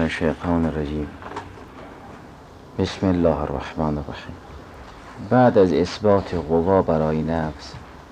الشیطان الرجیم. بسم الله الرحمن الرحیم. بعد از اثبات قوا برای نفس،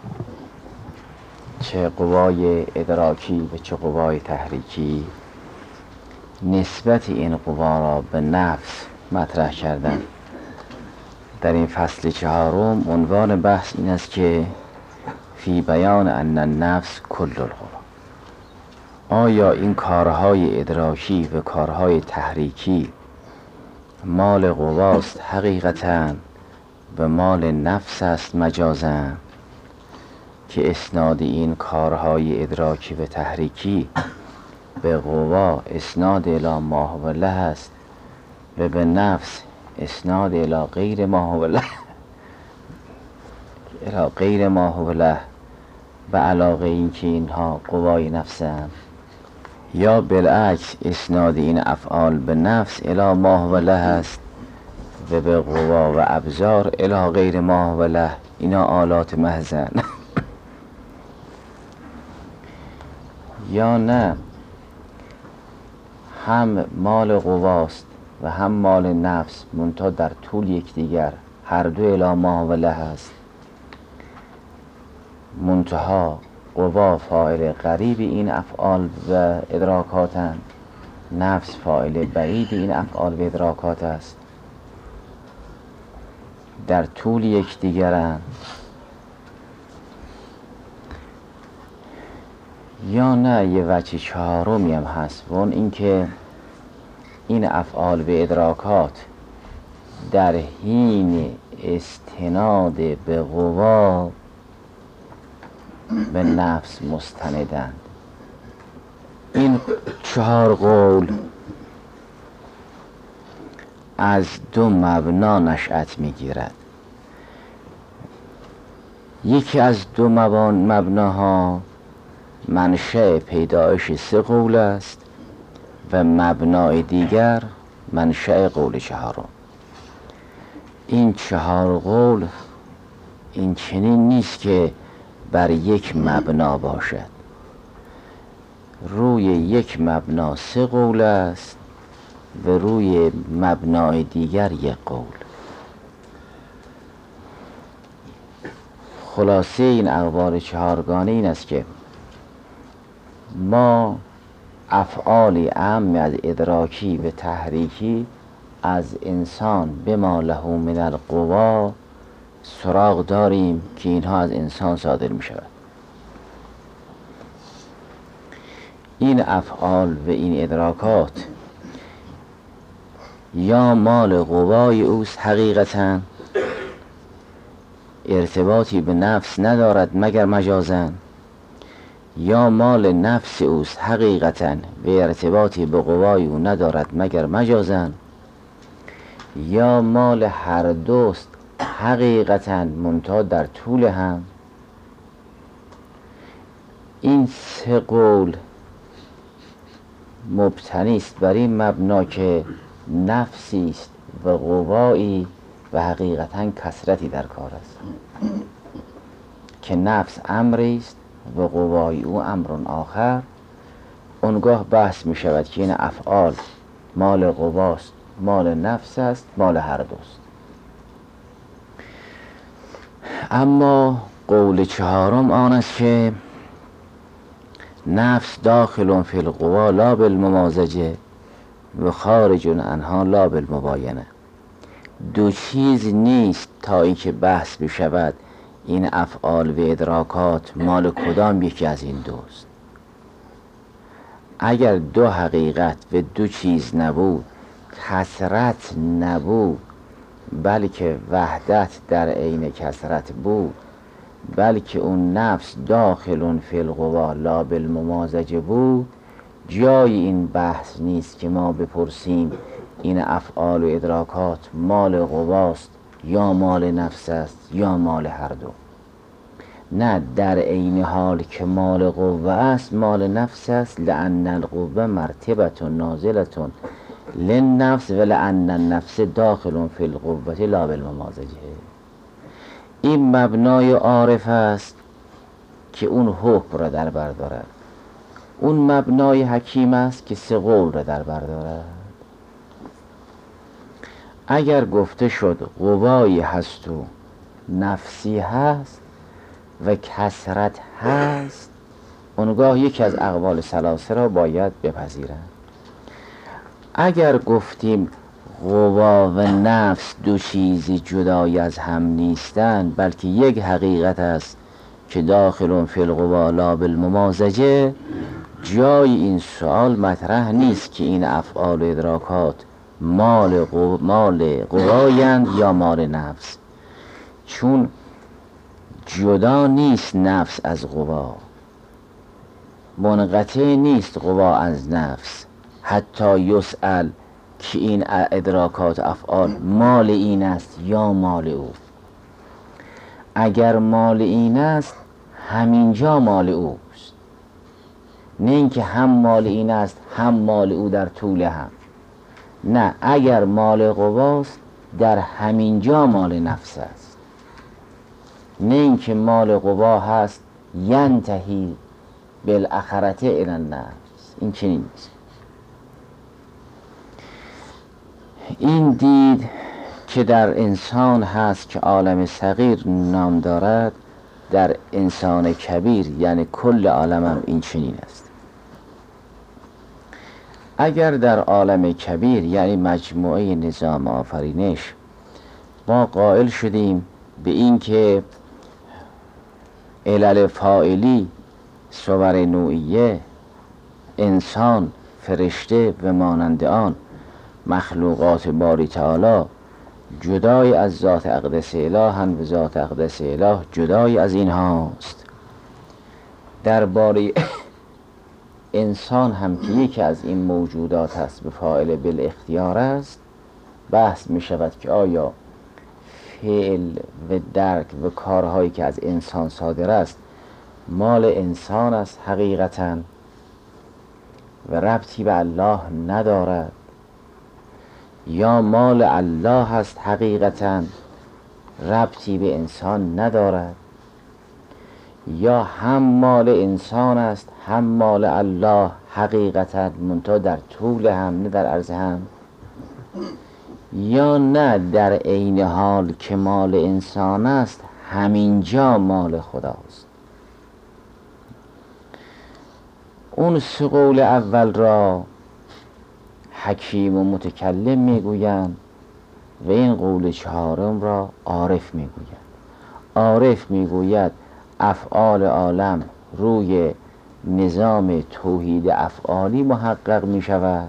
چه قوای ادراکی و چه قوای تحریکی، نسبت این قوا را به نفس مطرح کردن. در این فصل چهارم عنوان بحث این است که فی بیان ان النفس کل القوا. آیا این کارهای ادراکی و کارهای تحریکی مال قواست حقیقتاً و مال نفس است مجازاً، که اسناد این کارهای ادراکی و تحریکی به قوا اسناد الی ما هو له است و به نفس اسناد الی غیر ما هو له الی غیر ما هو له، و علاقه این که اینها قوای نفسند، یا بالعکس اسناد این افعال به نفس الی ما هو له است و به قوا و ابزار الی غیر ما هو له، اینا آلات محضن. یا نه، هم مال قواست و هم مال نفس، منتها در طول یکدیگر هر دو الی ما هو له است، منتها قوا فاعل قریب این افعال و ادراکاتند، نفس فاعل بعید این افعال و ادراکات است، در طول یکدیگرند. یا نه، یه وجه چهارمی هم هست و اون اینکه این افعال و ادراکات در حین استناد به قوا به نفس مستندند. این چهار قول از دو مبنا نشأت میگیرد. یکی از دو مبناها منشأ پیدایش سه قول است و مبنای دیگر منشأ قول چهارم. این چهار قول این چنین نیست که بر یک مبنا باشد، روی یک مبنا سه قول است و روی مبنای دیگر یک قول. خلاصه این اقوال چهارگانه این است که ما افعالی عام از ادراکی و تحریکی از انسان بما له من القوا سراغ داریم که اینها از انسان صادر می شود. این افعال و این ادراکات یا مال قوای اوست حقیقتاً، ارتباطی به نفس ندارد مگر مجازاً، یا مال نفس اوست حقیقتاً و ارتباطی به قوای او ندارد مگر مجازاً، یا مال هر دوست حقیقتاً منتها در طول هم. این سه قول مبتنی است بر این مبنا که نفسی است و قوایی و حقیقتاً کثرتی در کار است، که نفس امری است و قوای او امر آخر. اونگاه بحث می شود که این افعال مال قواست، مال نفس است، مال هر دوست. اما قول چهارم آن است که نفس داخل فی القوا لا بالممازجه و خارج عنها لا بالمباینه. دو چیز نیست تا اینکه بحث بشود این افعال و ادراکات مال کدام یکی از این دوست. اگر دو حقیقت و دو چیز نبود، کثرت نبود، بلکه وحدت در عین کثرت بود، بلکه اون نفس داخل فی القوا لا بالممازجه بود، جای این بحث نیست که ما بپرسیم این افعال و ادراکات مال قواست یا مال نفس است یا مال هر دو. نه، در عین حال که مال قوه است مال نفس است، لأن القوه مرتبة نازلة للنفس و لأن النفس داخل فی القوه لا بالممازجه. این مبنای عارف است که اون حکم را در بر دارد. اون مبنای حکیم است که سه قول را در بر دارد. اگر گفته شد قوایی هست و نفسی هست و کثرت هست، اونگاه یکی از اقوال ثلاثه را باید بپذیرند. اگر گفتیم قوا و نفس دو چیزی جدای از هم نیستند، بلکه یک حقیقت است که داخل فی القوا لا بالممازجه، جای این سوال مطرح نیست که این افعال و ادراکات مال قوایند یا مال نفس، چون جدا نیست نفس از قوا، منقطع نیست قوا از نفس. حتی یسأل که این ادراکات افعال مال این است یا مال او. اگر مال این است همینجا مال اوست، نه اینکه هم مال این است هم مال او در طول هم. نه، اگر مال قواست در همینجا مال نفس است، نه اینکه مال قوا هست ینتهی بالاخرته الی النفس. این چنین نیست. این دید که در انسان هست که عالم صغیر نام دارد، در انسان کبیر یعنی کل عالم هم این چنین است. اگر در عالم کبیر یعنی مجموعه نظام آفرینش ما قائل شدیم به این که علل فاعلی، صور نوعیه، انسان، فرشته و مانند آن مخلوقات باری تعالی جدای از ذات اقدس الهند و ذات اقدس اله جدای از این هاست، درباره انسان هم که یکی از این موجودات هست به فاعل بالاختیار است، بحث می شود که آیا فعل و درک و کارهایی که از انسان صادر است مال انسان است حقیقتاً و ربطی به الله ندارد، یا مال الله هست حقیقتاً ربطی به انسان ندارد، یا هم مال انسان است هم مال الله حقیقتاً منتها در طول هم نه در عرض هم، یا نه در عین حال که مال انسان است همینجا مال خداست. اون سه قول اول را حکیم و متکلم میگویند و این قول چهارم را عارف میگوید. عارف میگوید افعال عالم روی نظام توحید افعالی محقق می شود.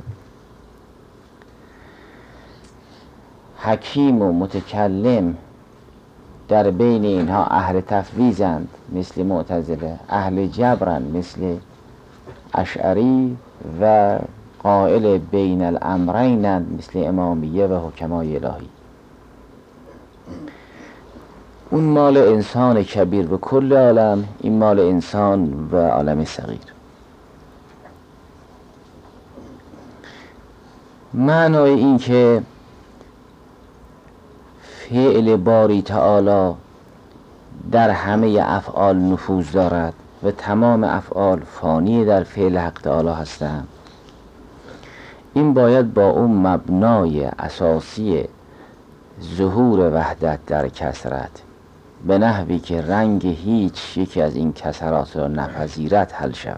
حکیم و متکلم در بین اینها اهل تفویضند مثل معتزله، اهل جبرند مثل اشعری و قائل بین الامرینند مثل امامیه و حکمای الهی. اون مال انسان کبیر به کل عالم، این مال انسان و عالم صغیر. معنای این که فعل باری تعالی در همه افعال نفوذ دارد و تمام افعال فانی در فعل حق تعالی هستند، این باید با اون مبنای اساسی ظهور وحدت در کثرت به نحوی که رنگ هیچ یکی از این کثرات را نپذیرد حل شود.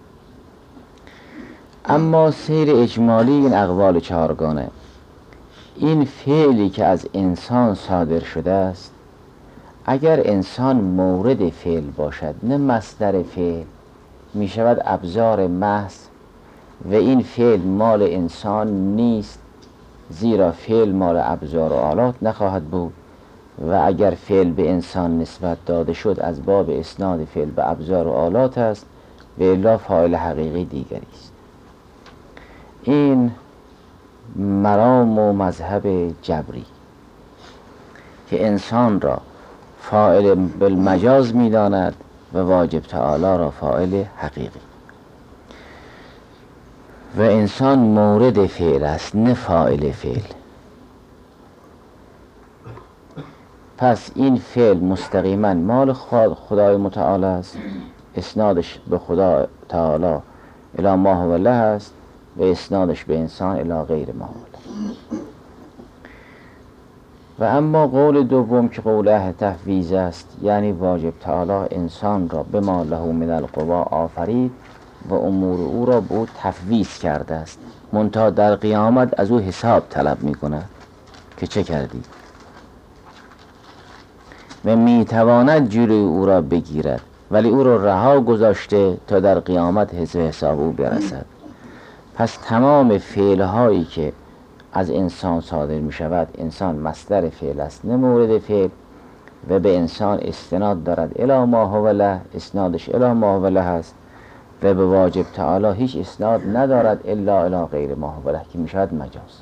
اما سیر اجمالی این اقوال چهارگانه، این فعلی که از انسان صادر شده است، اگر انسان مورد فعل باشد نه مصدر فعل، می شود ابزار محض و این فعل مال انسان نیست، زیرا فعل مال ابزار و آلات نخواهد بود و اگر فعل به انسان نسبت داده شد از باب اسناد فعل به ابزار و آلات است و الا فاعل حقیقی دیگری است. این مرام و مذهب جبری که انسان را فاعل بالمجاز می داند و واجب تعالی را فاعل حقیقی، و انسان مورد فعل است نه فاعل فعل. پس این فعل مستقیما مال خدای متعال است، اسنادش به خدا تعالی الی ما هو له است و اسنادش به انسان الی غیر ما هو له. و اما قول دوم که قول اهل تفویض است، یعنی واجب تعالی انسان را به ما له من القوا آفرید و امور او را به او تفویض کرده است، منتها در قیامت از او حساب طلب می کند که چه کردی و می تواند جلوی او را بگیرد، ولی او را رها گذاشته تا در قیامت حساب او برسد. پس تمام فعلهایی که از انسان صادر می شود، انسان مصدر فعل است نه مورد فعل، و به انسان استناد دارد الی ما هو له، اسنادش الی ما هو له است، و به واجب تعالی هیچ اسناد ندارد الا الی غیر ما هو له که می شود مجاز.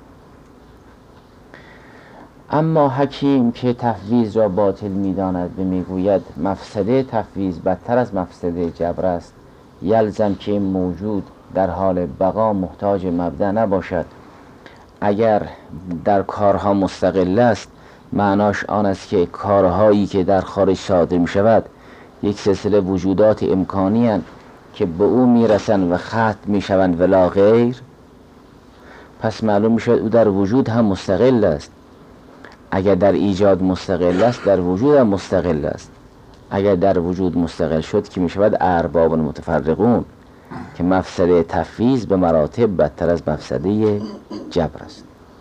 اما حکیم که تفویض را باطل می داند و می گوید مفسده تفویض بدتر از مفسده جبر است، یلزم که این موجود در حال بقا محتاج مبدأ نباشد. اگر در کارها مستقل است، معناش آن است که کارهایی که در خارج صادر می شود یک سلسله وجودات امکانی هستند که به او می رسند و ختم می شوند ولا غیر. پس معلوم می شود او در وجود هم مستقل است. اگر در ایجاد مستقل است، در وجود هم مستقل است. اگر در وجود مستقل شد که می شود ارباب متفرقون، که مفسده تفویض به مراتب بدتر از مفسده جبر است.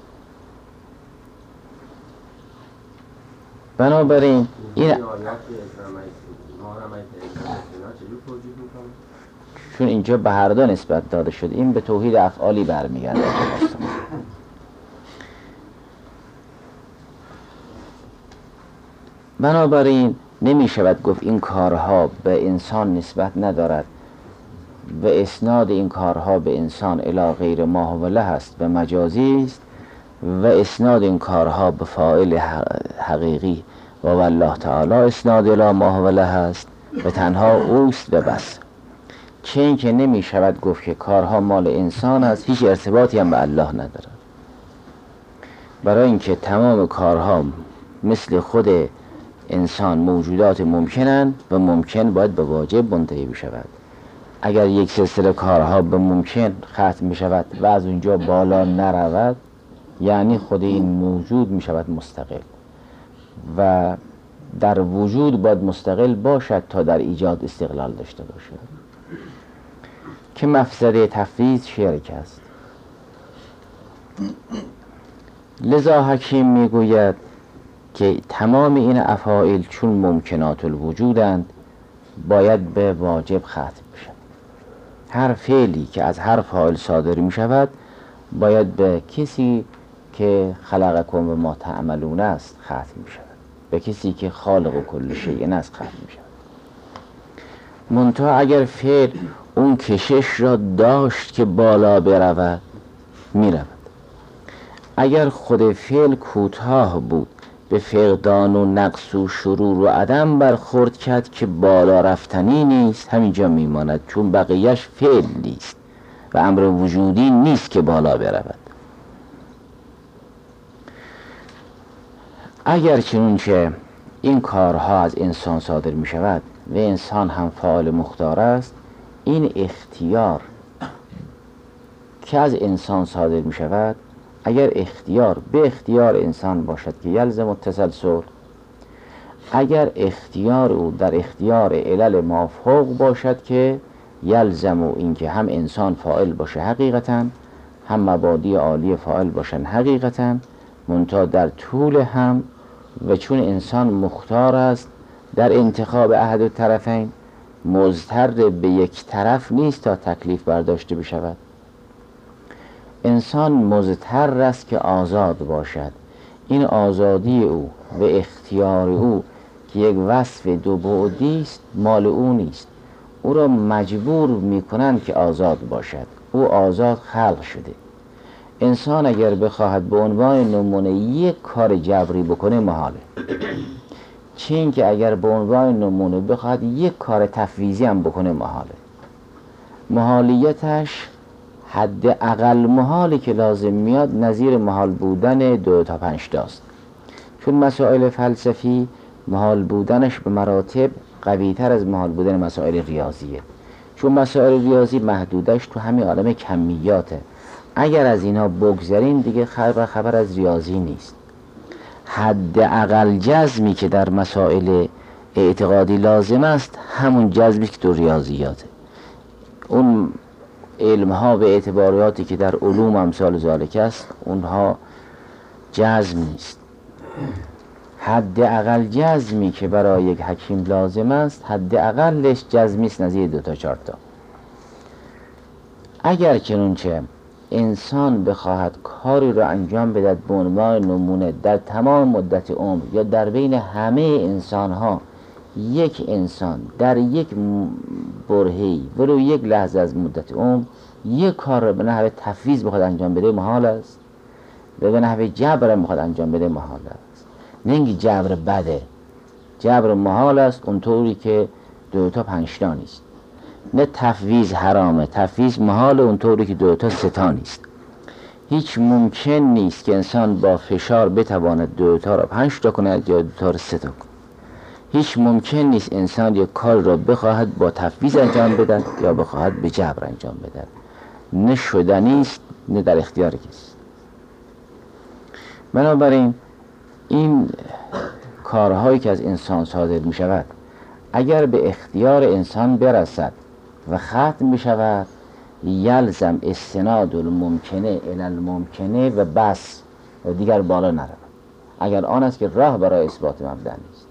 بنابراین این چون اینجا به هر دو نسبت داده شد، این به توحید افعالی برمیگرده. بنابراین نمی شود گفت این کارها به انسان نسبت ندارد و اسناد این کارها به انسان الی غیر ما هو له است و مجازی است، و اسناد این کارها به فاعل حقیقی و والله تعالی اسناد الی ما هو له است و تنها اوست و بس. چه این که نمی شود گفت که کارها مال انسان است، هیچ ارتباطی هم به الله ندارد، برای اینکه تمام کارها مثل خود انسان موجودات ممکنند و ممکن باید به واجب منتهی بشود. اگر یک سلسله کارها به ممکن ختم بشود و از اونجا بالا نرود، یعنی خود این موجود می شود مستقل و در وجود باید مستقل باشد تا در ایجاد استقلال داشته باشد، که مفسده تفویض شرک است. لذا حکیم می گوید که تمام این افاعیل چون ممکنات الوجودند باید به واجب ختم بشد. هر فعلی که از هر فاعل صادر می شود باید به کسی که خلقکم و ما تعملون است ختم می شود، به کسی که خالق و کل شیء است ختم می شود. منتها اگر فعل اون کشش را داشت که بالا برود، می رود. اگر خود فعل کوتاه بود، به فقدان و نقص و شرور و عدم برخورد کرد که بالا رفتنی نیست، همینجا میماند، چون بقیهش فعل نیست و امر وجودی نیست که بالا برود. اگر چنانچه این کارها از انسان صادر می شود و انسان هم فاعل مختار است، این اختیار که از انسان صادر می شود، اگر اختیار به اختیار انسان باشد که یلزم التسلسل، اگر اختیار او در اختیار علل مافوق باشد که یلزم و این که هم انسان فاعل باشه حقیقتا، هم مبادی عالی فاعل باشن حقیقتا، منتها در طول هم و چون انسان مختار است در انتخاب احد الطرفین، مضطر به یک طرف نیست تا تکلیف برداشته بشود. انسان مضطر است که آزاد باشد. این آزادی او و اختیار او که یک وصف دو بعدی است مال او نیست، او را مجبور میکنند که آزاد باشد. او آزاد خلق شده. انسان اگر بخواهد به عنوان نمونه یک کار جبری بکنه محاله، چه این که اگر به عنوان نمونه بخواهد یک کار تفویضی هم بکنه محاله. محالیتش حد اقل محالی که لازم میاد نظیر محال بودن 2 تا 5 تاست، چون مسائل فلسفی محال بودنش به مراتب قوی تر از محال بودن مسائل ریاضیه، چون مسائل ریاضی محدودش تو همین عالم کمیاته. اگر از اینا بگذریم دیگه خبر از ریاضی نیست. حداقل جزمی که در مسائل اعتقادی لازم است همون جزمی که تو ریاضیاته. اون علمها به اعتباریاتی که در علوم امثال ذالک است اونها جزم نیست. حداقل جزمی که برای یک حکیم لازم است حداقلش جزمی است نظیر 2 تا 4 تا. اگر چنانچه انسان بخواهد کاری را انجام بدهد به عنوان نمونه در تمام مدت عمر یا در بین همه انسان ها، یک انسان در یک برهه‌ای ولو یک لحظه از مدت عمر یک کار را به نحو تفویض بخواد انجام بده محال است و به نحو جبر بخواد انجام بده محال است. نه اینکه جبر بده، جبر محال است اونطوری که 2 تا 5 تا نیست. نه تفویض حرامه، تفویض محال اونطوری که 2 تا 3 تا نیست. هیچ ممکن نیست که انسان با فشار بتواند 2 تا را 5 تا کند یا 2 تا را 3 تا کند. هیچ ممکن نیست انسان یک کار را بخواهد با تفویض انجام بدهد یا بخواهد به جبر انجام بدهد. نه شدنی است نه در اختیار کسی. بنابراین این کارهایی که از انسان صادر می شود اگر به اختیار انسان برسد و ختم می شود یلزم استناد الممکنه الی الممکنه و بس و دیگر بالا نرود، اگر آن است که راه برای اثبات مبدأ نیست.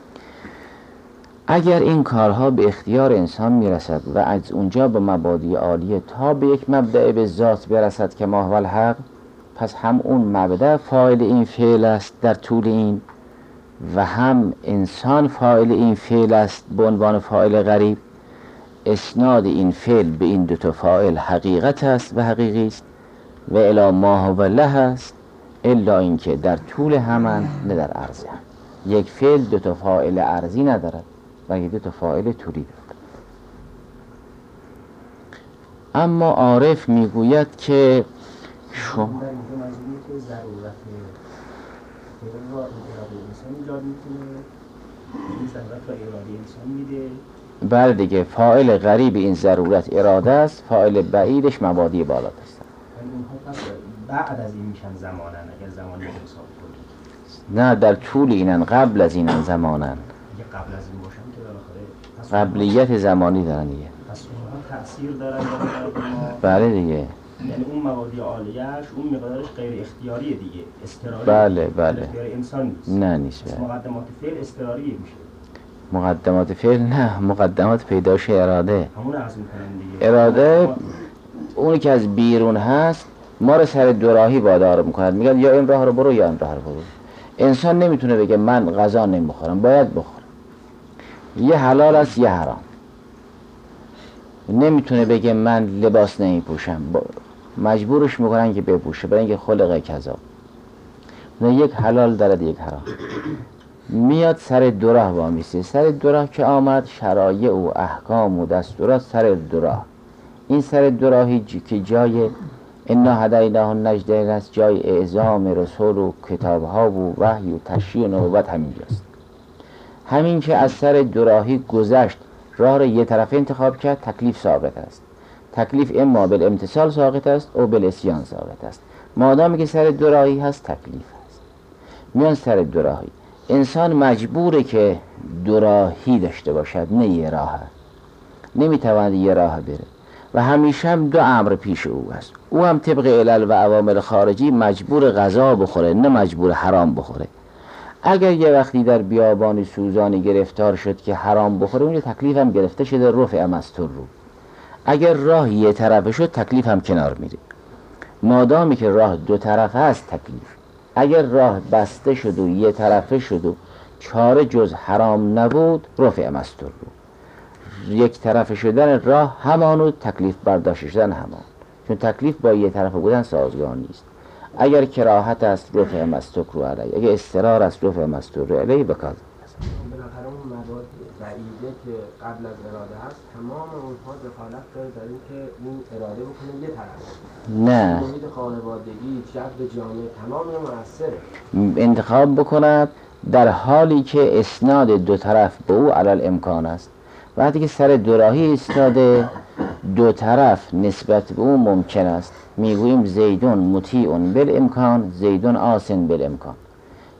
اگر این کارها به اختیار انسان می رسد و از اونجا به مبادی عالیه تا به یک مبدأ به ذات برسد که ما هو الحق، پس هم اون مبدأ فاعل این فعل است در طول این و هم انسان فاعل این فعل است به عنوان فاعل غریب. اسناد این فعل به این 2 تا فاعل حقیقت است و حقیقی است و الی ما هو له است، الا اینکه در طول همان نه در عرض هم. یک فعل 2 تا فاعل عرضی ندارد بلکه 2 تا فاعل طولی دارد. اما عارف میگوید که شما بله دیگه فاعل غریب این ضرورت اراده است، فاعل بعیدش مبادی بالات است. بعد از این میشن زمانن اگر زمانی حساب کنید. نه در طول اینن، قبل از اینن زمانن. اگه قبل از این باشن که بالاخره قبلیت زمانی دارن دیگه. پس اونها تأثیر دارن بله دیگه. یعنی اون موادی عالیه‌اش اون مقدارش غیر اختیاریه دیگه، اضطراری. بله بله. اختیار انسان نیست. نه نیست. بله. مقدمات فعل اضطراریه میشه. مقدمات فعل نه، مقدمات پیداش اراده. همون عرض میکنن دیگه. اراده اونی که از بیرون هست ما رو سر دوراهی وادار میکند، میگن یا این راه رو برو یا این راه رو برو. انسان نمیتونه بگه من غذا نمیخورم، باید بخورم. یه حلال است یه حرام. نمیتونه بگه من لباس نمیپوشم، مجبورش میکنن که بپوشه برای اینکه خلق کذا. نه یک حلال دارد یک حرام. میاد سر دوراه وامیسته. سر دوراه که آمد شرایع و احکام و دستورات سر دوراه. این سر دوراهی که جای انا هدیناه النجدین است، جای اعزام رسول و کتاب ها و وحی و تشریع و نبوت همینجاست. همین که از سر دوراهی گذشت راه را یه طرف انتخاب کرد تکلیف ثابت است. تکلیف اما بالامتثال ثابت است او بالعصیان ثابت است. مادامی که سر دوراهی هست تکلیف هست. میان سر دوراهی انسان مجبوره که دوراهی داشته باشد، نه یه راه. نمیتواند یه راه بره و همیشه هم 2 امر پیش او است. او هم طبق علل و عوامل خارجی مجبور غذا بخوره نه مجبور حرام بخوره. اگر یه وقتی در بیابانی سوزانی گرفتار شد که حرام بخوره اون تکلیف هم گرفته شده، رفع مستور رو. اگر راه یه طرفه شد تکلیف هم کنار میره. مادامی که راه 2 طرفه هست تکلیف. اگر راه بسته شد و یه طرفه شد و چاره جز حرام نبود رفع مستور رو. یک طرفه شدن راه همانو تکلیف برداشت شدن همان، چون تکلیف با یه طرفه بودن سازگار نیست. اگر کراهت است رفع مستور رو علیه، اگر استرار است رفع مستور رو علیه بکاز. بالاخره اون مواد بعیده که قبل از اراده هست تمام اونها دخالت داره در این که این اراده بکنه یه طرف. نه. محیط خانوادگی، جو جامعه تمام مؤثره. انتخاب بکند در حالی که اسناد 2 طرف به او علل امکان است. وقتی که سر دوراهی ایستاده 2 طرف نسبت به او ممکن است. میگوییم زیدون مطیعون بالامکان، زیدون آسن بالامکان.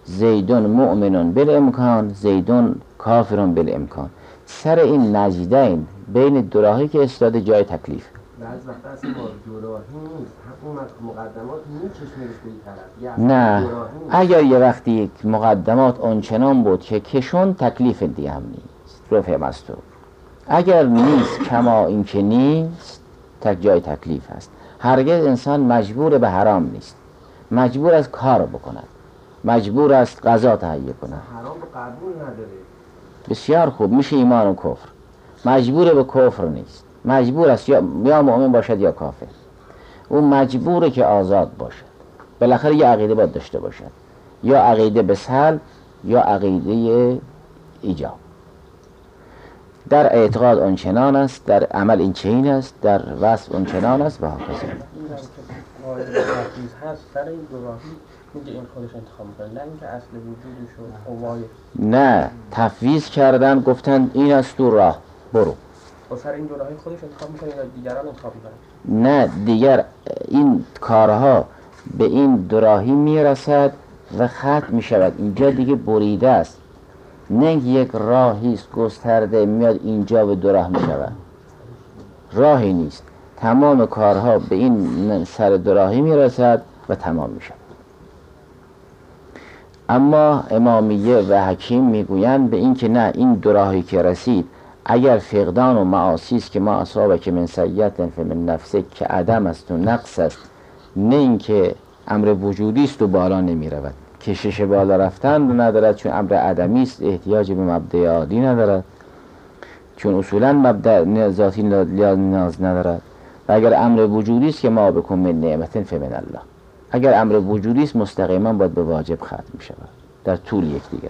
زیدون مؤمنون بالامکان، زیدون کافرون بالامکان. سر این نجدین بین دو راهی که استاد جای تکلیف. بعض وقتا اصلا با دوراهی نیست، اون مقدمات میچشمه به این طرف. نه، اگر یه وقتی یک مقدمات آنچنان بود که کشون، تکلیف دیگه هم نیست، رفع مستور. اگر نیست کما این که نیست، تک جای تکلیف هست. هرگز انسان مجبور به حرام نیست، مجبور است کار بکند، مجبور است قضا تهیه کند. حرام رو قبول نداره. بسیار خوب، میشه ایمان و کفر. مجبور به کفر نیست، مجبور است یا مؤمن باشد یا کافر. اون مجبوره که آزاد باشد. بالاخره یه عقیده باید داشته باشد، یا عقیده به سلب یا عقیده ایجاب. در اعتقاد آنچنان است، در عمل این چنین است، در وصف آنچنان است و هكذا. این قاعده تفویض هست سر این دو راهی میگه این خودش انتخاب میکنه، نه اینکه اصل وجودش و قوای. نه، تفویض کردن، گفتن این است تو راه برو. و سر این دو راهی خودش انتخاب میکنه یا دیگران انتخاب میکنه؟ نه، دیگر این کارها به این دو راهی میرسد و ختم میشود. اینجا دیگه بریده است، نه یک راهی است گسترده میاد اینجا به دو راه میشود. راهی نیست، تمام کارها به این سر دو راهی میرسد و تمام میشود. اما امامیه و حکیم میگویند به این که نه، این دو راهی که رسید اگر فقدان و معاصی است که ما اصابه که من سیئت فمن نفسه که عدم است و نقص است، نه اینکه امر وجودی است و بالا نمی رود. کشش بالا رفتن ندارد چون امر عدمی است، احتیاج به مبدأ عادی ندارد چون اصولا مبدأ ذاتی نیاز ندارد. و اگر امر وجودی است که ما بکن من نعمت فمن الله، اگر امر وجودی است مستقیما باید به واجب ختم می شود در طول یکدیگر.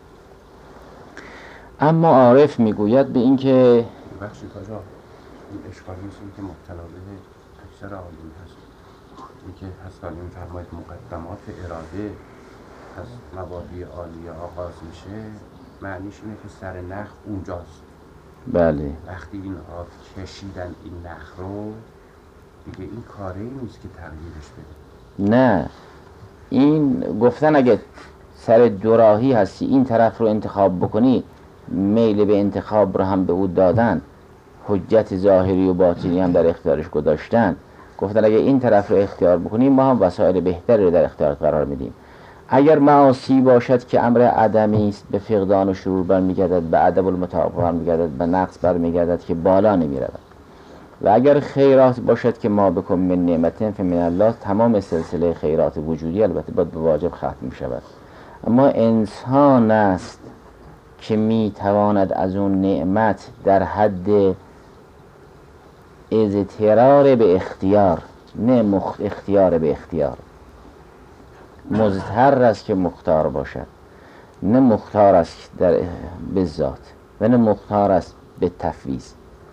اما عارف میگوید به این که بخشی کجا این اشکالی است که مبتلا به اکثر عالم هست، این که هست عالم فرماید مقدمات اراده از مبادی عالیه آغاز میشه، معنیش اینه که سر نخ اونجاست. بله، وقتی این آب کشیدن این نخ رو دیگه این کاره ای نیست که تغییرش بده. نه، این گفتن اگه سر دوراهی هستی این طرف رو انتخاب بکنی، میل به انتخاب رو هم به او دادن، حجت ظاهری و باطنی هم در اختیارش گذاشتن. گفتن اگه این طرف رو اختیار بکنیم ما هم وسایل بهتری رو در اختیار قرار میدیم. اگر معاصی باشد که امر عدمی است، به فقدان و شرور برمیگردد، به عدم المطابقه برمیگردد، به نقص برمیگردد که بالا نمیرود. و اگر خیرات باشد که ما بکن من نعمت فمن الله، تمام سلسله خیرات وجودی البته باید به واجب ختم می شود. اما انسان است که می تواند از اون نعمت در حد اضطرار به اختیار، نه اختیار به اختیار، مضطر است که مختار باشد، نه مختار است به ذات و نه مختار است به تفویض.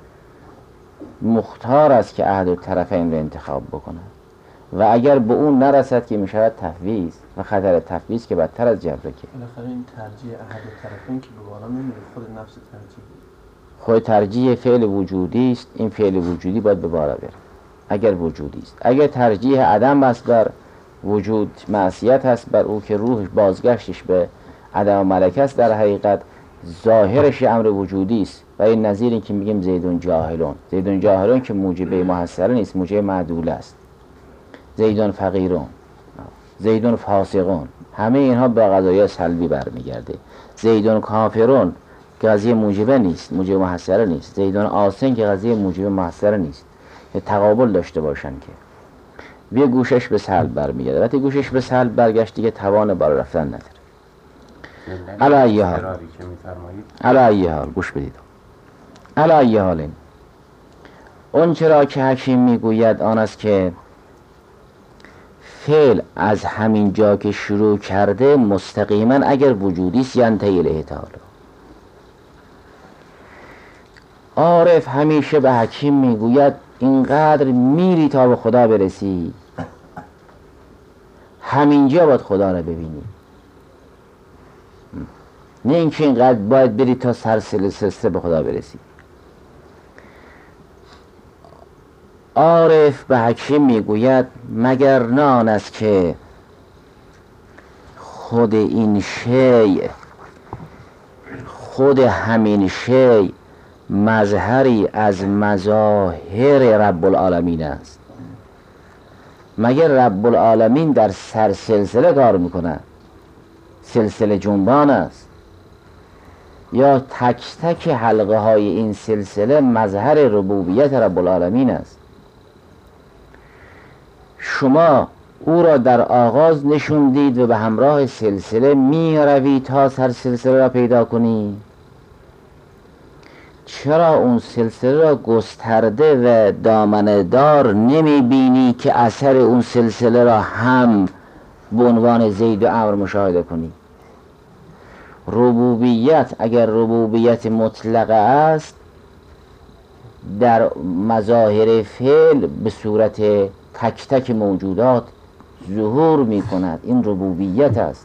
مختار است که احد الطرفین رو انتخاب بکنه و اگر به اون نرسد که میشود تفویض و خطر تفویض که بدتر از جبره. که بالاخره این ترجیح احد الطرفین که به بالا نمیره، خود نفس ترجیح، خود ترجیح فعل وجودی است. این فعل وجودی باید به بالا بره اگر وجودی است. اگر ترجیح عدم است بر وجود، معصیت است بر او که روح بازگشتش به عدم و ملکه است، در حقیقت ظاهرش امر وجودی است. و این نظیر این که میگیم زیدون جاهلون، زیدون جاهلون که موجبه محصره نیست، موجبه معدوله است. زیدون فقیرون، زیدون فاسقون، همه اینها به قضایای سلبی برمیگرده. زیدون کافرون که قضیه موجبه نیست، موجبه محصره نیست. زیدون آسن که قضیه موجبه محصره نیست. تقابل داشته باشن که یه گوشش به سلب برمیگرده. وقتی گوشش به سلب برگشت دیگه توان بالا رفتن نداره. علی ای حال، علی ای حال، گوش بدید. علی ای حال، اون چرا که حکیم میگوید آن است که فعل از همین جا که شروع کرده مستقیما اگر وجودیست ینتهی الیه تعالی. عارف همیشه به حکیم میگوید اینقدر میری تا به خدا برسی، همینجا باید خدا را ببینی، نه اینکه اینقدر باید بری تا سلسله به خدا برسی. عارف به حکیم میگوید مگر نه آن است که خود این شیء، خود همین شیء مظهری از مظاهر رب العالمین است. مگر رب العالمین در سر سلسله کار میکنه؟ سلسله جنبان است، یا تک تک حلقه های این سلسله مظهر ربوبیت رب العالمین است؟ شما او را در آغاز نشوندید و به همراه سلسله می روید تا سر سلسله را پیدا کنید. چرا اون سلسله را گسترده و دامنه دار نمی بینی که اثر اون سلسله را هم به عنوان زید و عمرو مشاهده کنی؟ ربوبیت اگر ربوبیت مطلقه است، در مظاهر فعل به صورت تک تک موجودات ظهور می کند. این ربوبیت است.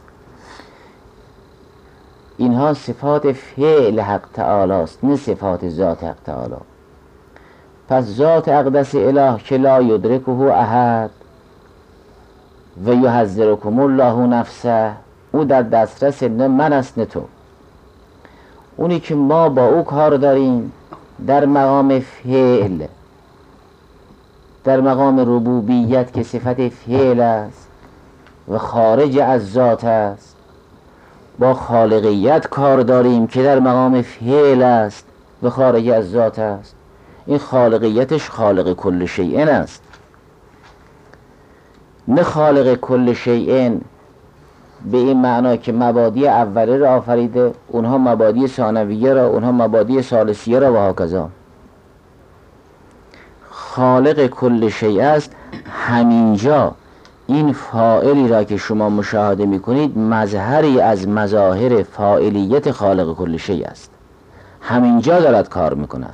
اینها صفات فعل حق تعالی است، نه صفات ذات حق تعالی. پس ذات اقدس اله که لا یدرکه احد و یحذرکم الله نفسه، او در دسترس نه من است نه تو. اونی که ما با او کار داریم در مقام فعل، در مقام ربوبیت که صفت فعل است و خارج از ذات است، با خالقیت کار داریم که در مقام فعل است و خارج از ذات است. این خالقیتش خالق کل شیء است، نه خالق کل شیء به این معنا که مبادی اوله را آفریده، اونها مبادی ثانویه را، اونها مبادی ثالثیه را و هکذا. خالق کل شیء است. همینجا این فاعلی را که شما مشاهده میکنید مظهری از مظاهر فاعلیت خالق کل شیء است. همینجا دارد کار میکند.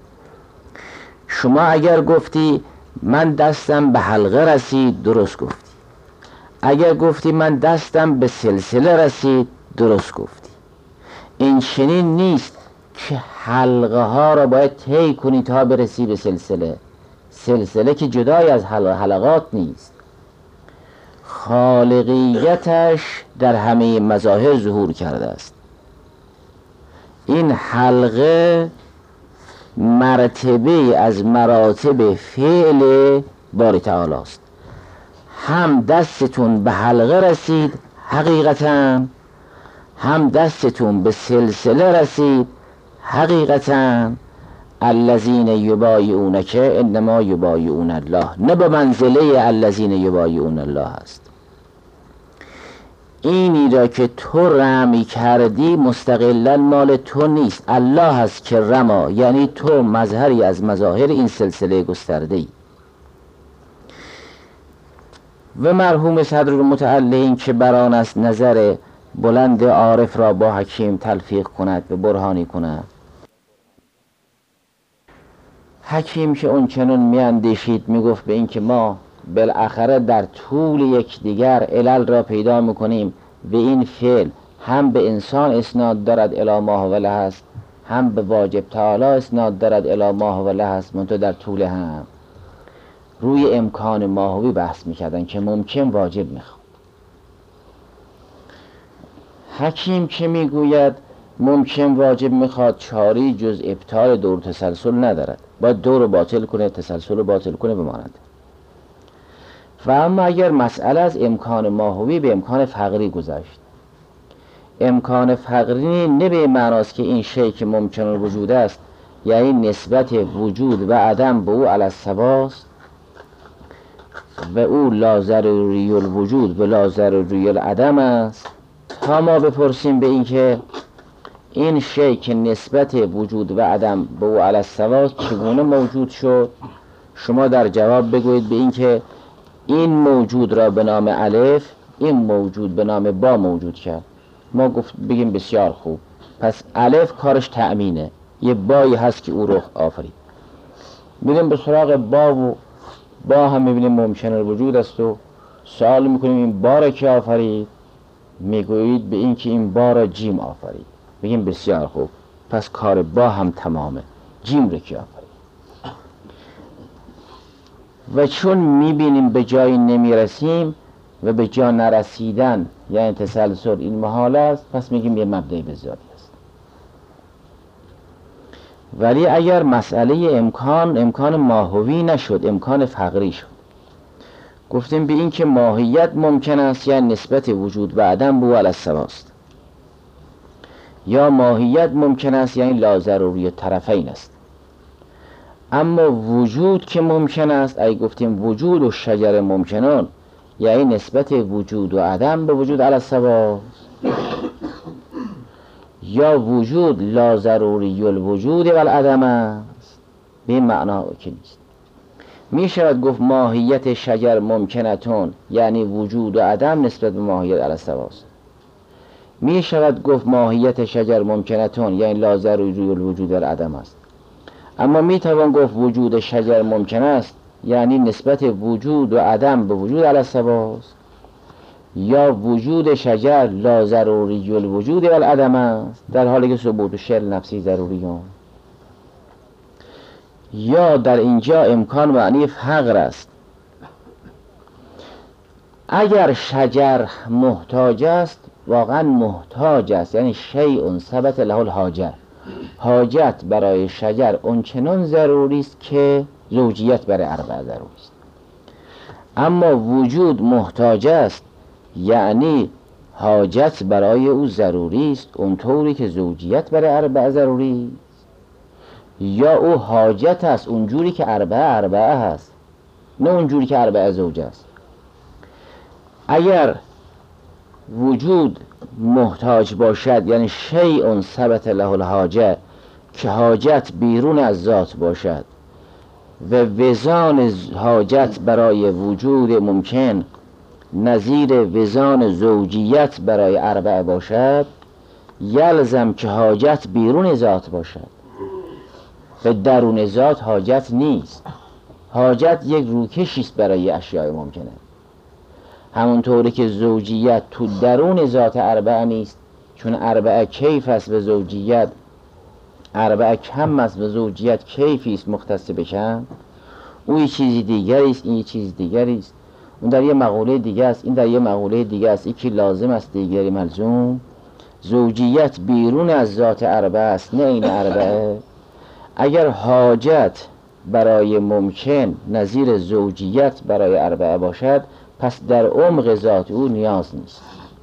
شما اگر گفتی من دستم به حلقه رسید، درست گفتی. اگر گفتی من دستم به سلسله رسید، درست گفتی. این چنین نیست که حلقه ها را باید طی کنی تا برسی به سلسله. سلسله که جدای از حلقات نیست. خالقیتش در همه مظاهر ظهور کرده است. این حلقه مرتبه از مراتب فعل باری تعالی است. هم دستتون به حلقه رسید حقیقتا، هم دستتون به سلسله رسید حقیقتا. الذین یبایعونک انما یبایعون الله، نه به منزله الذین یبایعون الله است. اینی را که تو رمی کردی مستقلا مال تو نیست، الله هست که رما، یعنی تو مظهری از مظاهر این سلسله گسترده ای. و مرحوم صدر المتعلین که بران است نظر بلند عارف را با حکیم تلفیق کند و برهانی کند. حکیم که اون چنون میاندیشید میگفت به این که ما بالاخره در طول یکدیگر علل را پیدا میکنیم و این فعل هم به انسان اسناد دارد الی ما هو له است، هم به واجب تعالی اسناد دارد الی ما هو له است، منتها در طول هم روی امکان ماهوی بحث میکردن که ممکن واجب میخواد. حکیم که میگوید ممکن واجب میخواد، چاری جز ابطال دور تسلسل ندارد، باید دور باطل کنه، تسلسل باطل کنه بماند. و اما اگر مسئله از امکان ماهوی به امکان فقری گذشت، امکان فقری نه به معناست که این شیء که ممکن الوجود است، یعنی نسبت وجود و عدم به او علی السواست و او لا ضروری الوجود و لا ضروری العدم است، تا ما بپرسیم به این که این شیء که نسبت وجود و عدم به او علی السواست چگونه موجود شد، شما در جواب بگویید به این که این موجود را به نام الف، این موجود به نام با موجود کرد. ما بگیم بسیار خوب، پس الف کارش تأمینه، یه بایی هست که او رو آفرید. میریم به سراغ با و با هم میبینیم ممکن الوجود است و سوال میکنیم این با را که آفرید؟ میگویید به این که این با را جیم آفرید. بگیم بسیار خوب، پس کار با هم تمامه، جیم را که آفرید. و چون میبینیم به جایی نمیرسیم، و به جا نرسیدن یعنی تسلسل این محال است، پس میگیم یه مبدأ بذاری است. ولی اگر مسئله امکان ماهوی نشد، امکان فقری شد، گفتیم به این که ماهیت ممکن است یعنی نسبت وجود و عدم بو علی السواست، یا ماهیت ممکن است یعنی لاضروری طرفین است. اما وجود که ممکن است، ای گفتیم وجود و شجر ممکنون یعنی نسبت وجود و عدم به وجود علی السواست، یا وجود لاضروری الوجود و العدم است، به این معنا که نیست. می شود گفت ماهیت شجر ممکنتون یعنی وجود و عدم نسبت به ماهیت علی السواست. می شود گفت ماهیت شجر ممکنتون یعنی لاضروری الوجود و العدم است. اما می توان گفت وجود شجر ممکن است یعنی نسبت وجود و عدم به وجود علی السواست، یا وجود شجر لاضروری الوجود و العدم است در حالی که ثبوت شل نفسی ضروریون. یا در اینجا امکان معنی فقر است. اگر شجر محتاج است، واقعا محتاج است، یعنی شیء ثبت له الحاجه، حاجت برای شجر اونچنان ضروری است که زوجیت برای اربعه ضروری است. اما وجود محتاج است یعنی حاجت برای او ضروری است اونطوری که زوجیت برای اربعه ضروری است، یا او حاجت است اونجوری که اربعه هست، نه اونجوری که اربعه زوج است. اگر وجود محتاج باشد یعنی شیء ثبت له الحاجه، که حاجت بیرون از ذات باشد و وزان حاجت برای وجود ممکن نظیر وزان زوجیت برای اربعه باشد، یلزم که حاجت بیرون ذات باشد و درون ذات حاجت نیست. حاجت یک روکشی است برای اشیاء ممکنه، همونطوری که زوجیت تو درون ذات اربعه نیست، چون اربعه کیف است به زوجیت، اربعه کم است به زوجیت، کیفی است مختص بکن، او یه چیزی دیگری است، این یه چیز دیگری است، اون در یه مقوله دیگه است، این در یه مقوله دیگه است، یکی لازم است دیگری ملزوم. زوجیت بیرون از ذات اربعه است، نه این اربعه. اگر حاجت برای ممکن نظیر زوجیت برای اربعه باشد، پس در عمق ذات او نیاز نیست.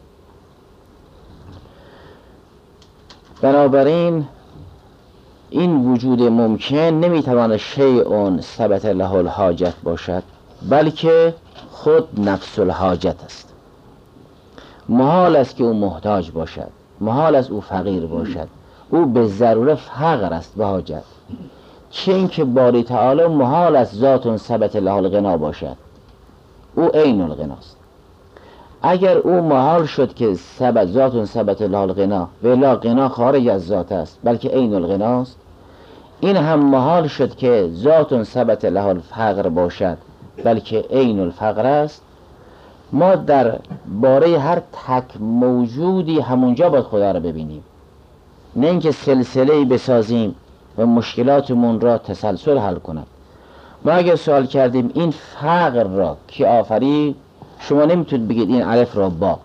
بنابراین این وجود ممکن نمیتواند شیء ثبت له الحاجت باشد، بلکه خود نفس الحاجت است. محال است که او محتاج باشد، محال است او فقیر باشد، او به ضروره فقر است به حاجت. چه اینکه باری تعالی محال است ذات ثبت له الغنا باشد، او عین الغناست. اگر او محال شد که ذات ثبت له الغنا و لا غنا خارج از ذات است بلکه عین الغناست، این هم محال شد که ذات ثبت له الفقر باشد بلکه عین الفقر است. ما در باره هر تک موجودی همونجا باید خدا را ببینیم، نه اینکه سلسله‌ای بسازیم و مشکلاتمون را تسلسل حل کنند. ما اگر سوال کردیم این فقر را کی آفرید، شما نمیتونید بگید این الف را با.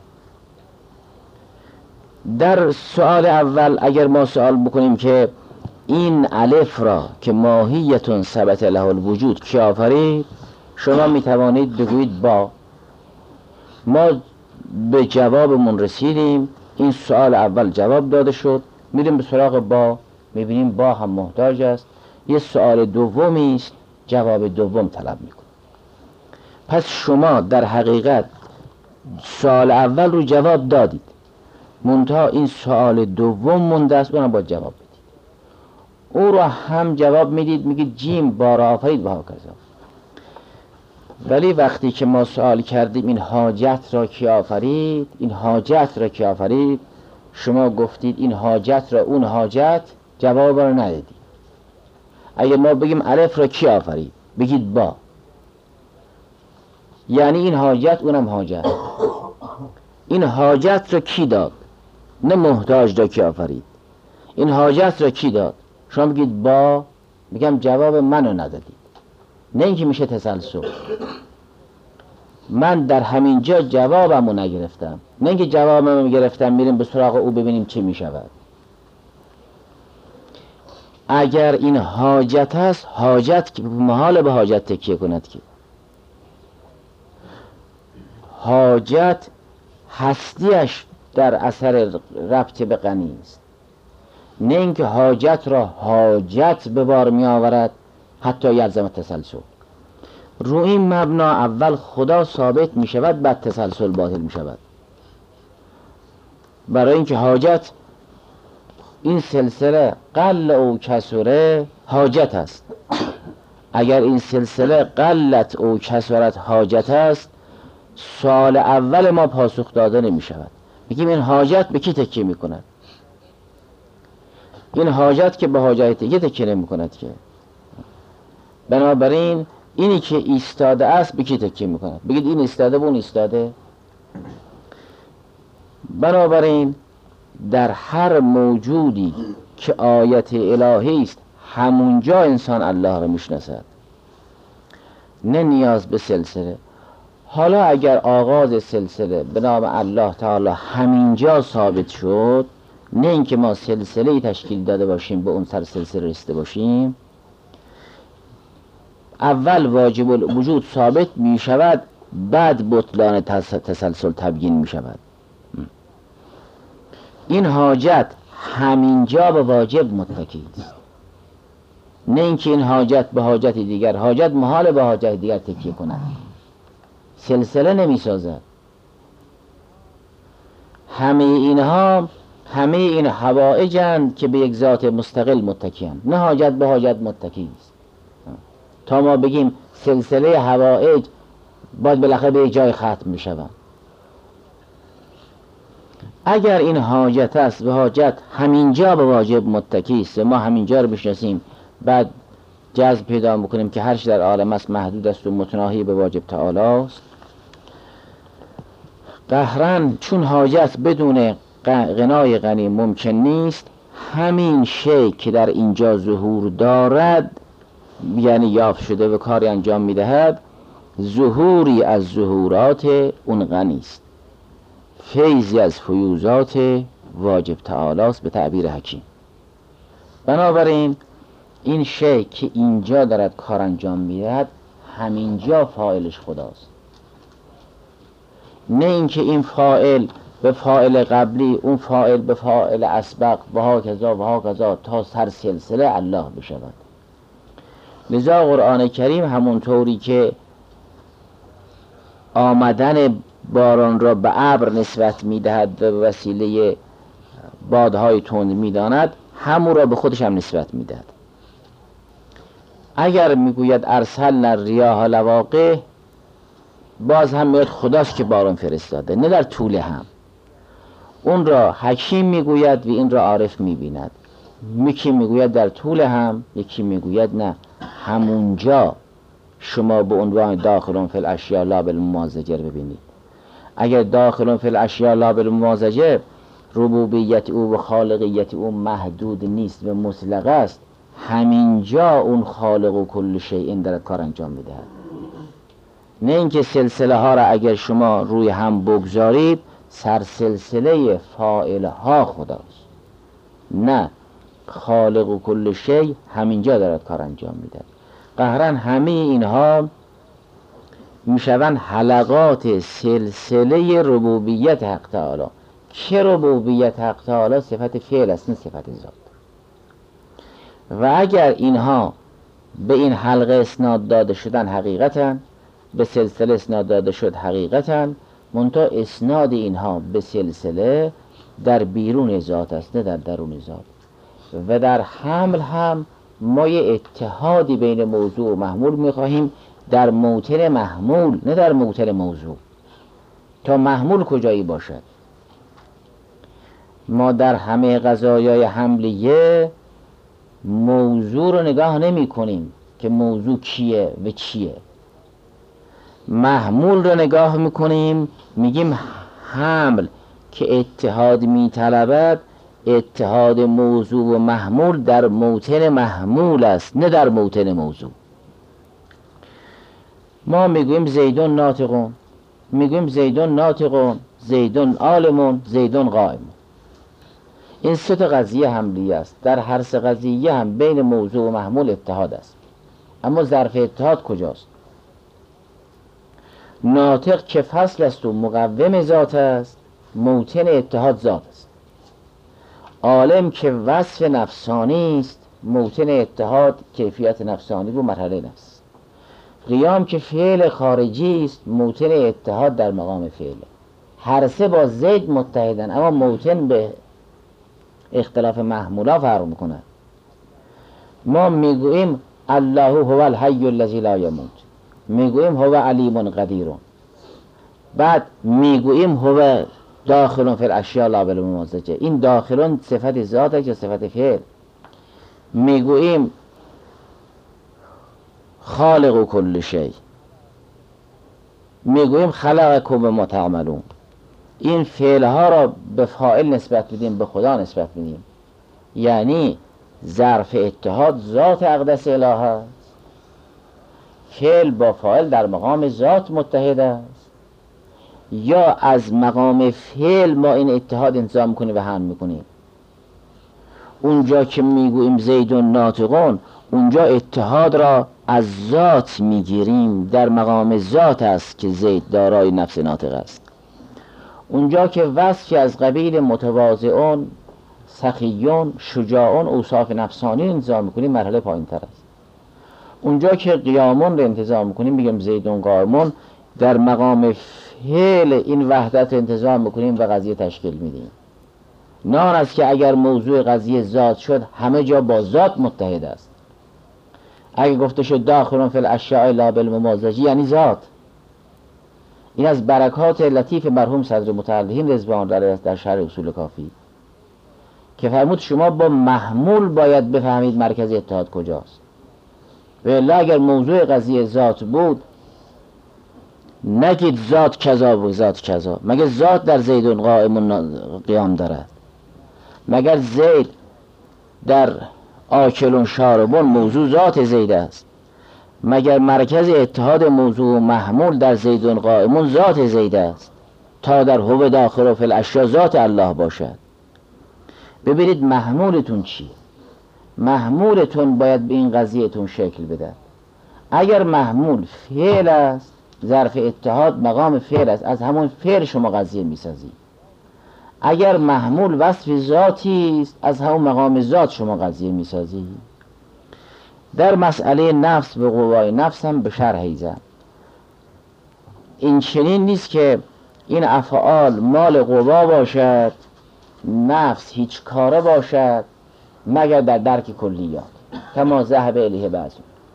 در سوال اول اگر ما سوال بکنیم که این الف را که ماهیتون ثبت له الوجود کی آفرید، شما میتوانید بگویید با. ما به جوابمون رسیدیم، این سوال اول جواب داده شد، میریم به سراغ با، میبینیم با هم محتاج است. یه سوال دومی است، جواب دوم طلب میکنه. پس شما در حقیقت سوال اول رو جواب دادید، منتها این سوال دوم مونده است، اونم باید جواب بدید. او رو هم جواب میدید، میگید جیم با را آفرید و هاکذا. ولی وقتی که ما سوال کردیم این حاجت را کی آفرید، این حاجت را کی آفرید، شما گفتید این حاجت را اون حاجت، جواب را ندادید. اگر ما بگیم الف را کی آفرید، بگید با، یعنی این حاجت اونم حاجت. این حاجت را کی داد، نه محتاج را کی آفرید. این حاجت را کی داد، شما بگید با، میگم جواب منو ندادید، نه اینکه میشه تسلسل. من در همین جا جوابمو نگرفتم، نه اینکه جوابمو گرفتم میریم به سراغ او ببینیم چه میشود. اگر این حاجت است، حاجت که محال به حاجت تکیه کند، که حاجت هستیش در اثر ربط به غنی است، نه اینکه حاجت را حاجت به بار می آورد حتی یلزم تسلسل. رو این مبنا اول خدا ثابت می شود، بعد تسلسل باطل می شود. برای اینکه حاجت، این سلسله قل او کسره حاجت است. اگر این سلسله قلت او کسرت حاجت است، سال اول ما پاسخ داده نمی شود. میگیم این حاجت به کی تکیه می کند؟ این حاجت که به حاجت دیگه تکیه نمی کند که. بنابراین اینی که ایستاده است به کی تکیه می کند؟ بگید این ایستاده و اون ایستاده. بنابراین در هر موجودی که آیت الهی است، همونجا انسان الله را میشناسد، نه نیاز به سلسله. حالا اگر آغاز سلسله به نام الله تعالی همینجا ثابت شد، نه اینکه ما سلسله‌ای تشکیل داده باشیم به اون سر سلسله رسیده باشیم، اول واجب الوجود ثابت می شود، بعد بطلان تسلسل تبیین می شود. این حاجت همینجا به واجب متکی است، نه اینکه این حاجت به حاجت دیگر، حاجت محال به حاجت دیگر تکیه کند، سلسله نمی سازد. همه اینها، همه این حوائجند که به یک ذات مستقل متکی‌اند، نه حاجت به حاجت متکی است. تا ما بگیم سلسله حوائج باید بالاخره به جای ختم می شود. اگر این حاجت است و حاجت همینجا به واجب متکی است، ما همینجا رو بشناسیم، بعد جذب پیدا میکنیم که هر چی در عالم است محدود است و متناهی به واجب تعالی است. قهرن چون حاجت بدون غنای غنی ممکن نیست، همین شی که در اینجا ظهور دارد، یعنی یافت شده و کاری انجام میدهد، ظهوری از ظهورات اون غنی است، فیضی از فیوزات واجب تعالی است به تعبیر حکیم. بنابراین این شی که اینجا دارد کار انجام میدهد، همینجا فاعلش خداست، نه اینکه این فاعل به فاعل قبلی، اون فاعل به فاعل اسبق و ها تا سر سلسله الله بشود. لذا قرآن کریم همونطوری که آمدن باران را به ابر نسبت میدهد و به وسیله بادهای تند میداند، همون را به خودش هم نسبت میدهد. اگر میگوید ارسلنا الریاح لواقح، باز هم میگوید خداست که باران فرستاده، نه در طول هم. اون را حکیم میگوید و این را عارف میبیند. یکی میگوید در طول هم، یکی میگوید نه، همونجا شما به عنوان داخلون فی الاشیاء لا بالممازجه ببینید. اگر داخلون فی الاشیاء لا بالممازجه، ربوبیت او و خالقیت او محدود نیست و مطلق است، همینجا اون خالق و کل شیء در کار انجام میدهد. نه اینکه سلسله ها را اگر شما روی هم بگذارید سرسلسله فاعل ها خداست، نه، خالق و کل شیء همینجا دارد کار انجام میدهد. قهرن همه اینها میشوند حلقات سلسله ربوبیت حق تعالی، که ربوبیت حق تعالی صفت فعل است نه صفت ذات. و اگر اینها به این حلقه اسناد داده شدن حقیقتا، به سلسله اسناد داده شد حقیقتا، منتها اسناد اینها به سلسله در بیرون ذات است نه در درون ذات. و در حمل هم ما یه اتحادی بین موضوع و محمول میخواهیم، در موطن محمول نه در موطن موضوع. تا محمول کجایی باشد؟ ما در همه قضایای حملیه موضوع رو نگاه نمی کنیم که موضوع کیه و چیه، محمول رو نگاه میکنیم، میگیم حمل که اتحاد میطلبد، اتحاد موضوع و محمول در موطن محمول است نه در موطن موضوع. ما میگویم زیدون ناطقون، میگویم زیدون ناطقون، زیدون عالمون، زیدون قائمون. این سه تا قضیه حملیه است. در هر سه قضیه هم بین موضوع و محمول اتحاد است. اما ظرف اتحاد کجاست؟ ناطق که فصل است و مقوم ذات است، موطن اتحاد ذات است. عالم که وصف نفسانی است، موطن اتحاد کیفیت نفسانی و مرحله نفس. قیام که فعل خارجی است، موطن اتحاد در مقام فعل. هر سه با زید متحدن، اما موطن به اختلاف محمولا فرق میکنه. ما میگوییم الله هو الحی الذی لا یموت، میگوییم هو علیم قدیر، بعد میگوییم هو داخل فی الاشیاء لا بالممازجه. این داخلون صفت ذات است یا صفت فعل؟ میگوییم خالق کل شیء، میگوییم خلقکم بما تعملون. این فعل ها را به فاعل نسبت بدیم، به خدا نسبت بدیم. یعنی ظرف اتحاد ذات اقدس اله است، فعل با فاعل در مقام ذات متحد است، یا از مقام فعل ما این اتحاد انتزاع میکنیم و هم میکنیم. اونجا که میگوییم زیدون ناطقون، اونجا اتحاد را از ذات میگیریم، در مقام ذات است که زید دارای نفس ناطق است. اونجا که وصفی از قبیل متواضعون، سخیون، شجاعون، اوصاف نفسانی رو انتزاع میکنیم، مرحله پایین تر است. اونجا که قیامون رو انتزاع میکنیم، میگم زیدون قائمون، در مقام فعل این وحدت انتزاع میکنیم و قضیه تشکیل میدیم. نه آن است که اگر موضوع قضیه ذات شد همه جا با ذات متحد است. اگه گفته شد داخلون فی الاشیاء لا بالممازجه یعنی ذات. این از برکات لطیف مرحوم صدر متعلقین رضوان الله در شرح اصول کافی که فرمود شما با محمول باید بفهمید مرکز اتحاد کجاست. و الا اگر موضوع قضیه ذات بود نگید ذات کذا و ذات کذا. مگر ذات در زیدون قائمون قیام دارد؟ مگر زید در آکلون شاربون موضوع ذات زید است؟ مگر مرکز اتحاد موضوع و محمول در زیدون قائمون ذات زید است تا در هو داخل و فی الاشیاء ذات الله باشد؟ ببینید محمولتون چیه؟ محمولتون باید به این قضیهتون شکل بده. اگر محمول فعل است، ظرف اتحاد مقام فعل است، از همون فعل شما قضیه میسازید. اگر محمول وصف ذاتی است، از همون مقام ذات شما قضیه میسازید. در مسئله نفس و قوای نفس هم به شرح ایزم این چنین نیست که این افعال مال قوا باشد، نفس هیچ کاره باشد مگر در درک کلیات کما ذهب الیه بعض،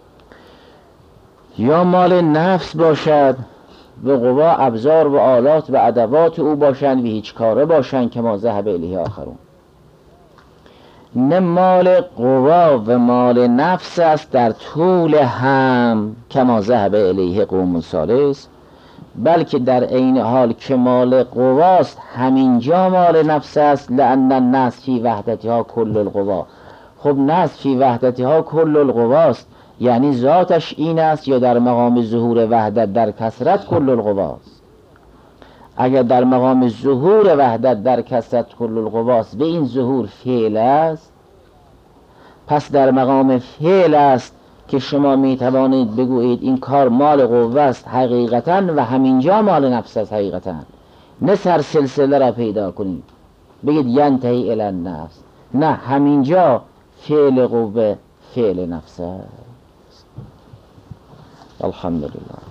یا مال نفس باشد و قوا ابزار و آلات و ادوات او باشند و هیچ کاره باشند کما ذهب الیه آخرون. نه مال قوا و مال نفس است در طول هم کما ذهب الیه قوم ثالث، بلکه در عین حال که مال قواست همینجا مال نفس است. لأن النفس فی وحدتها کل القوا. خب نفس فی وحدتها کل القواست، یعنی ذاتش این است یا در مقام ظهور وحدت در کثرت کل القواست؟ اگر در مقام ظهور وحدت در کثرت کل القواست و این ظهور فعل است، پس در مقام فعل است که شما می توانید بگویید این کار مال قوه است حقیقتا و همینجا مال نفس است حقیقتا. نه سر سلسله را پیدا کنید بگید ینتهی الی النفس، نه همینجا فعل قوه فعل نفس است. الحمدلله.